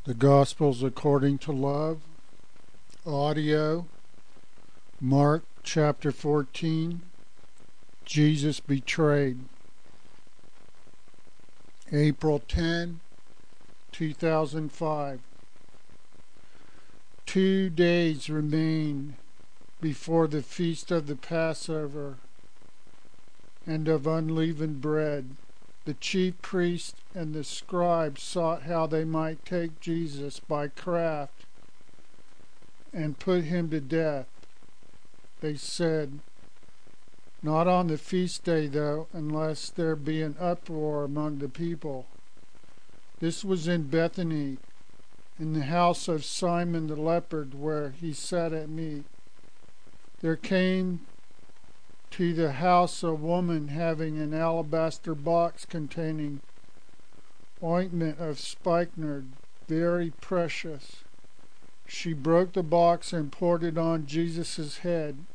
The Gospels according to love, audio, Mark chapter 14, Jesus betrayed, April 10, 2005. 2 days remain before the feast of the Passover and of unleavened bread. The chief priests and the scribes sought how they might take Jesus by craft and put him to death. They said, "Not on the feast day, though, unless there be an uproar among the people." This was in Bethany, in the house of Simon the leper, where he sat at meat. There came to the house a woman having an alabaster box containing ointment of spikenard, very precious. She broke the box and poured it on Jesus' head.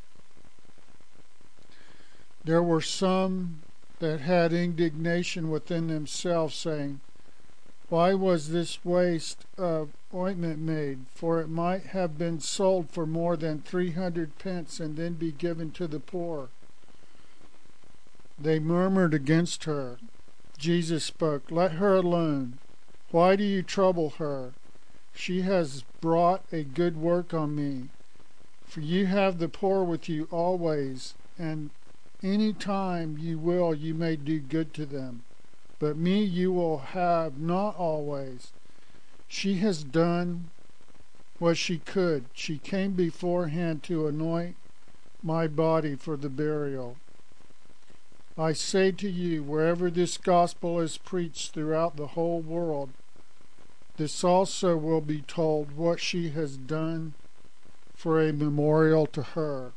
There were some that had indignation within themselves, saying, "Why was this waste of ointment made? For it might have been sold for more than 300 pence and then be given to the poor." They murmured against her. Jesus spoke, "Let her alone. Why do you trouble her? She has brought a good work on me. For you have the poor with you always, and any time you will, you may do good to them. But me you will have not always. She has done what she could. She came beforehand to anoint my body for the burial. I say to you, wherever this gospel is preached throughout the whole world, this also will be told what she has done for a memorial to her."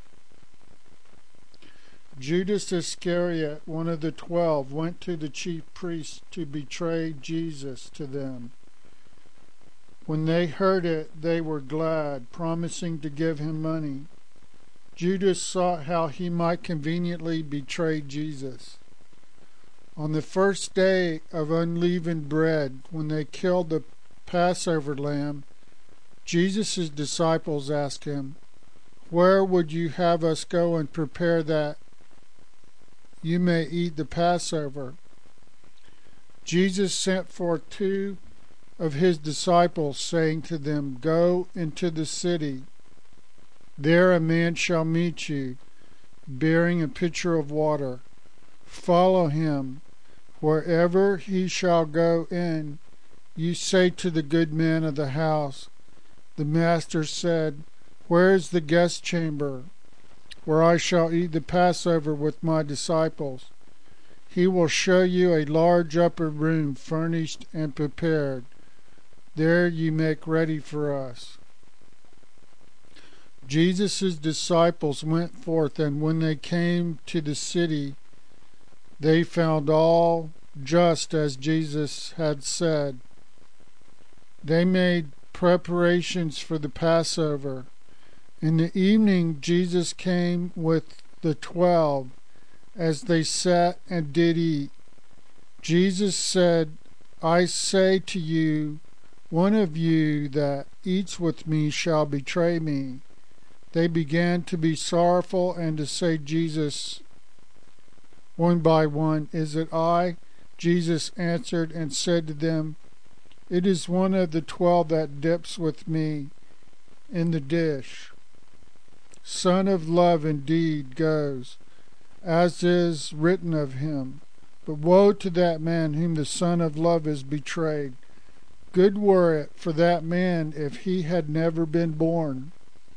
Judas Iscariot, one of the 12, went to the chief priests to betray Jesus to them. When they heard it, they were glad, promising to give him money. Judas sought how he might conveniently betray Jesus. On the first day of unleavened bread, when they killed the Passover lamb, Jesus' disciples asked him, "Where would you have us go and prepare that you may eat the Passover?" Jesus sent forth 2 of his disciples, saying to them, "Go into the city. There a man shall meet you, bearing a pitcher of water. Follow him. Wherever he shall go in, you say to the good man of the house, 'The master said, where is the guest chamber, where I shall eat the Passover with my disciples?' He will show you a large upper room, furnished and prepared. There you make ready for us." Jesus' disciples went forth, and when they came to the city, they found all just as Jesus had said. They made preparations for the Passover. In the evening Jesus came with the 12, as they sat and did eat. Jesus said, "I say to you, one of you that eats with me shall betray me." They began to be sorrowful and to say Jesus one by one, "Is it I?" Jesus answered and said to them, "It is one of the 12 that dips with me in the dish. Son of love indeed goes, as is written of him. But woe to that man whom the Son of love is betrayed. Good were it for that man if he had never been born."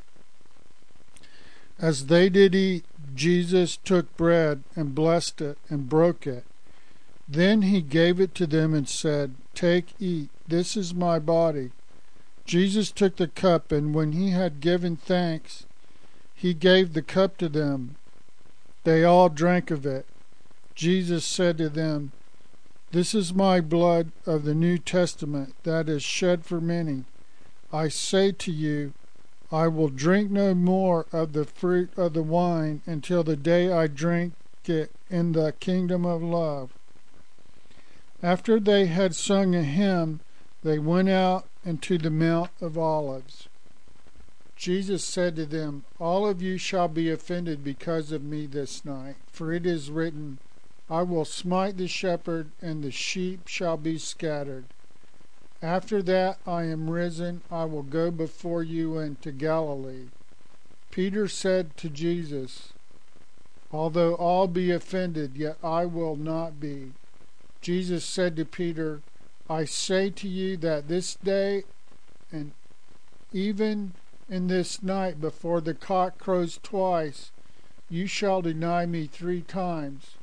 As they did eat, Jesus took bread and blessed it and broke it. Then he gave it to them and said, "Take, eat, this is my body." Jesus took the cup, and when he had given thanks, he gave the cup to them. They all drank of it. Jesus said to them, "This is my blood of the New Testament that is shed for many. I say to you, I will drink no more of the fruit of the wine until the day I drink it in the kingdom of love." After they had sung a hymn, They went out into the Mount of Olives. Jesus said to them, "All of you shall be offended because of me this night, for it is written, I will smite the shepherd, and the sheep shall be scattered. After that I am risen, I will go before you into Galilee." Peter said to Jesus, "Although all be offended, yet I will not be." Jesus said to Peter, "I say to you that this day, and even in this night, before the cock crows twice, you shall deny me 3 times.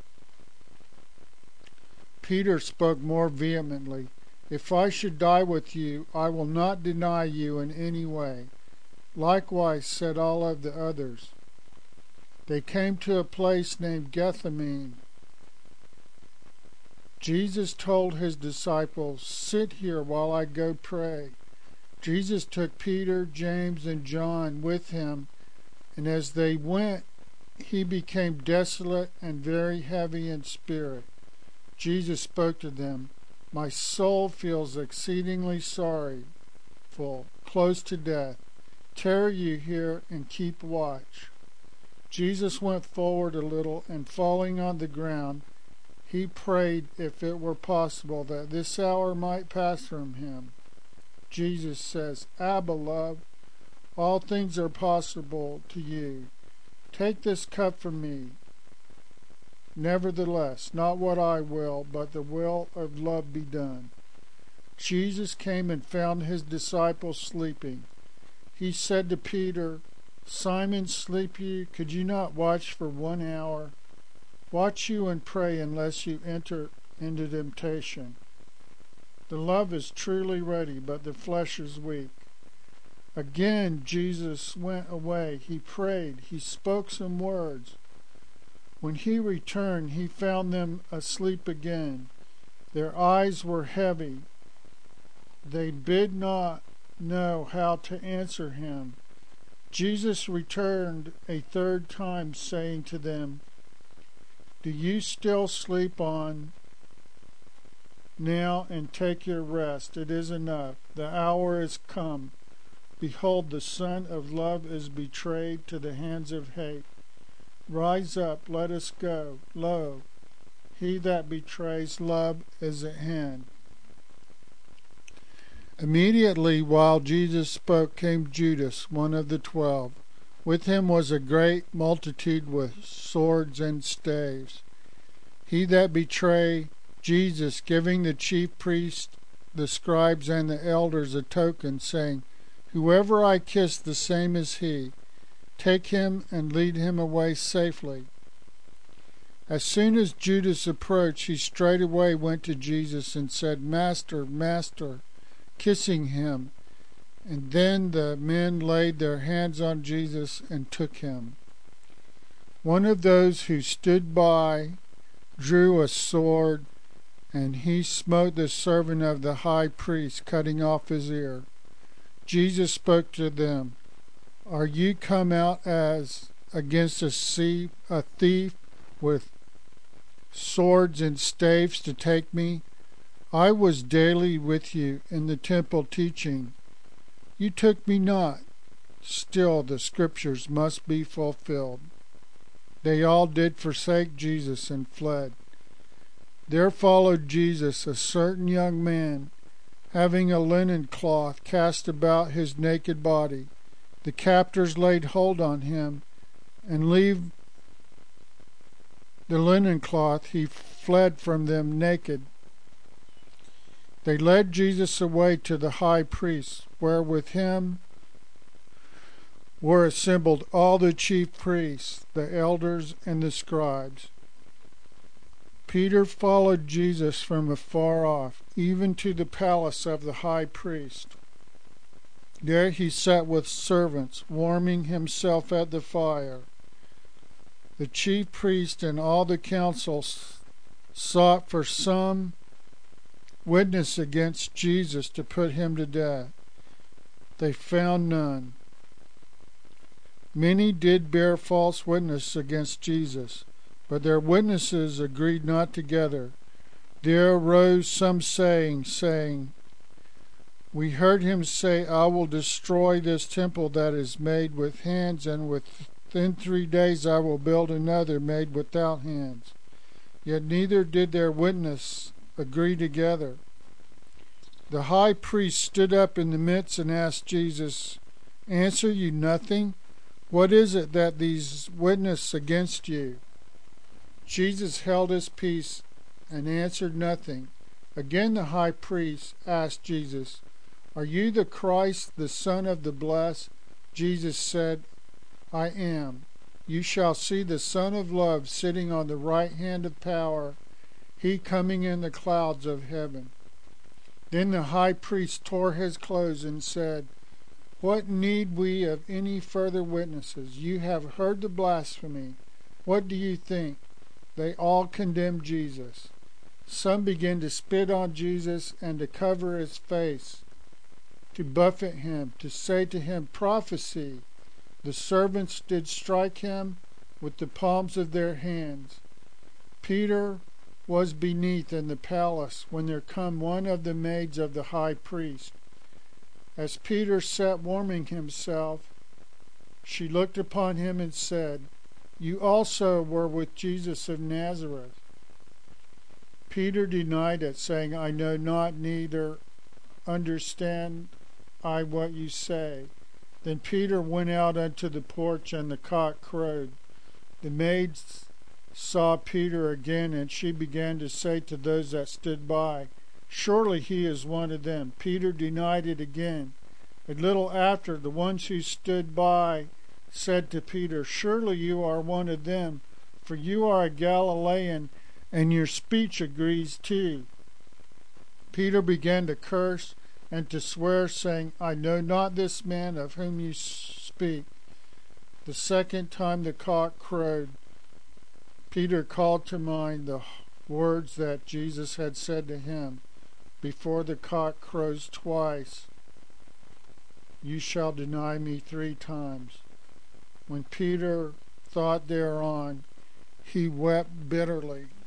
Peter spoke more vehemently, "If I should die with you, I will not deny you in any way." Likewise said all of the others. They came to a place named Gethsemane. Jesus told his disciples, "Sit here while I go pray." Jesus took Peter, James, and John with him, and as they went, he became desolate and very heavy in spirit. Jesus spoke to them, "My soul feels exceedingly sorrowful, close to death. Tarry you here and keep watch." Jesus went forward a little, and falling on the ground, he prayed if it were possible that this hour might pass from him. Jesus says, "Abba, love, all things are possible to you. Take this cup from me. Nevertheless, not what I will, but the will of love be done." Jesus came and found his disciples sleeping. He said to Peter, "Simon, sleep you? Could you not watch for 1 hour? Watch you and pray, unless you enter into temptation. The love is truly ready, but the flesh is weak." Again Jesus went away. He prayed. He spoke some words. When he returned, he found them asleep again. Their eyes were heavy. They did not know how to answer him. Jesus returned a 3rd time, saying to them, "Do you still sleep on now, and take your rest? It is enough. The hour is come. Behold, the Son of Love is betrayed to the hands of hate. Rise up, let us go. Lo, he that betrays love is at hand." Immediately while Jesus spoke came Judas, one of the 12. With him was a great multitude with swords and staves. He that betrayed Jesus, giving the chief priests, the scribes, and the elders a token, saying, "Whoever I kiss, the same is he. Take him and lead him away safely." As soon as Judas approached, he straightway went to Jesus and said, "Master, Master," kissing him. And then the men laid their hands on Jesus and took him. One of those who stood by drew a sword, and he smote the servant of the high priest, cutting off his ear. Jesus spoke to them, "Are you come out as against a thief with swords and staves to take me? I was daily with you in the temple teaching. You took me not. Still the scriptures must be fulfilled." They all did forsake Jesus and fled. There followed Jesus a certain young man, having a linen cloth cast about his naked body. The captors laid hold on him, and leaving the linen cloth, he fled from them naked. They led Jesus away to the high priest, where with him were assembled all the chief priests, the elders, and the scribes. Peter followed Jesus from afar off, even to the palace of the high priest. There he sat with servants, warming himself at the fire. The chief priest and all the council sought for some witness against Jesus to put him to death. They found none. Many did bear false witness against Jesus, but their witnesses agreed not together. There arose some saying, We heard him say, I will destroy this temple that is made with hands, and within 3 days I will build another made without hands. Yet neither did their witness agree together. The high priest stood up in the midst and asked Jesus, Answer you nothing? What is it that these witness against you? Jesus held his peace and answered nothing. Again the high priest asked Jesus, Are you the Christ, the Son of the Blessed? Jesus said, I am. You shall see the Son of Love sitting on the right hand of power, he coming in the clouds of heaven. Then the high priest tore his clothes and said, What need we of any further witnesses? You have heard the blasphemy. What do you think? They all condemned Jesus. Some began to spit on Jesus and to cover his face, to buffet him, to say to him, Prophesy. The servants did strike him with the palms of their hands. Peter was beneath in the palace when there come one of the maids of the high priest. As Peter sat warming himself, she looked upon him and said, You also were with Jesus of Nazareth. Peter denied it, saying, I know not, neither understand I what you say. Then Peter went out unto the porch, and the cock crowed. The maids saw Peter again, and she began to say to those that stood by, Surely he is one of them. Peter denied it again. A little after, the ones who stood by said to Peter, Surely you are one of them, for you are a Galilean, and your speech agrees too. Peter began to curse and to swear, saying, I know not this man of whom you speak. The second time the cock crowed, Peter called to mind the words that Jesus had said to him, Before the cock crows twice, you shall deny me 3 times. When Peter thought thereon, he wept bitterly.